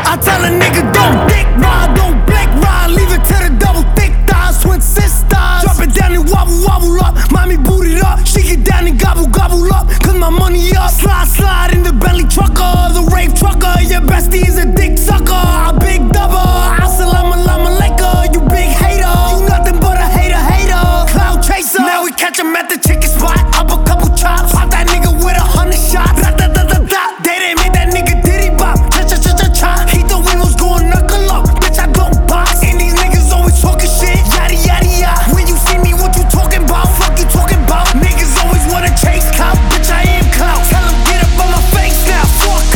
I tell a nigga don't dick ride, don't blick ride. Leave it to the double thick thighs, twin sisters. Drop it down and wobble, wobble up. Mommy boot it up, she get down and gobble, gobble up. Cause my money up. Slide, slide in the Bentley trucker, the rave trucker. Your bestie is a dick sucker, a big double. Assalamu alaikum, you big hater. You nothing but a hater, hater. Cloud chaser. Now we catch him at the chicken spot. Up a couple chops. Pop that nigga with 100 shots. Da da da da da. They didn't make that nigga diddy bop. Cha cha cha cha cha. He thought we was going knuckle up. Bitch, I don't box. And these niggas always talking shit. Yada yada yada. When you see me, what you talking about? Fuck you talking about? Niggas always wanna chase clout. Bitch, I am clout. Tell him get up on my face now. Fuck.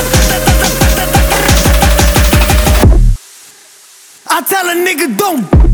I tell a nigga don't